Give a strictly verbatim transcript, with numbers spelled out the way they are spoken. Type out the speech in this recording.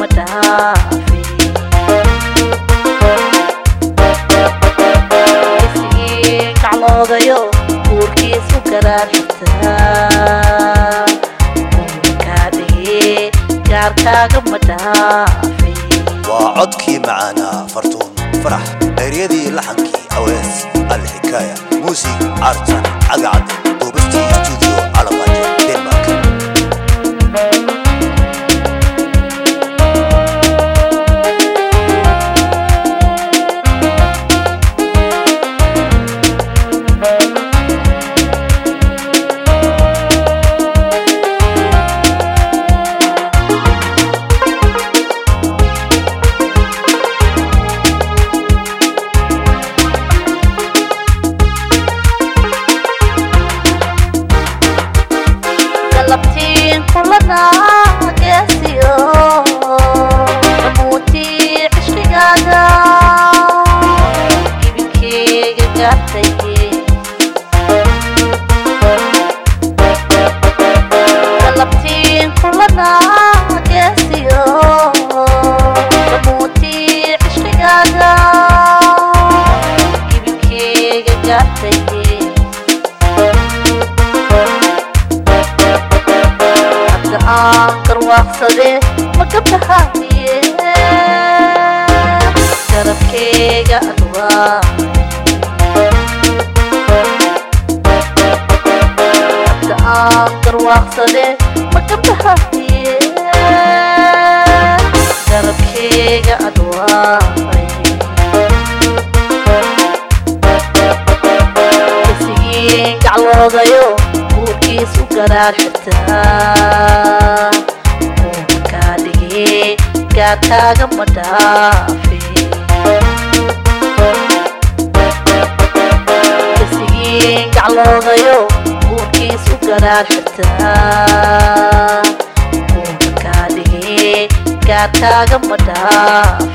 madhaafi isii gacloodayo buurkiisu garaarxitaa kaa dhigee gaarkaaga madhaafi waa codkii macaana fartuun farax dheeryadii laxankii awees alxikaaya muusig artan cagacad duubistii studio calaqaajo denmark لبتين كلنا قاسيو بموتي عشقي قادا يبكي قاعدتي لبتين كلنا قاسيو بموتي عشقي قادا يبكي قاعدتي أنكر واقصدي ما قبلها شرف كيغا أدواء حتى أنكر واقصدي ما قبلها شرف كيغا أدواء يسيين قعلو ضيو buurkiisu garaarxitaa kaa dhigee gaarkaaga madhaafi isigiin gacloodayo buurkiisu garaarxitaa kaa dhigee gaarkaaga madhaafi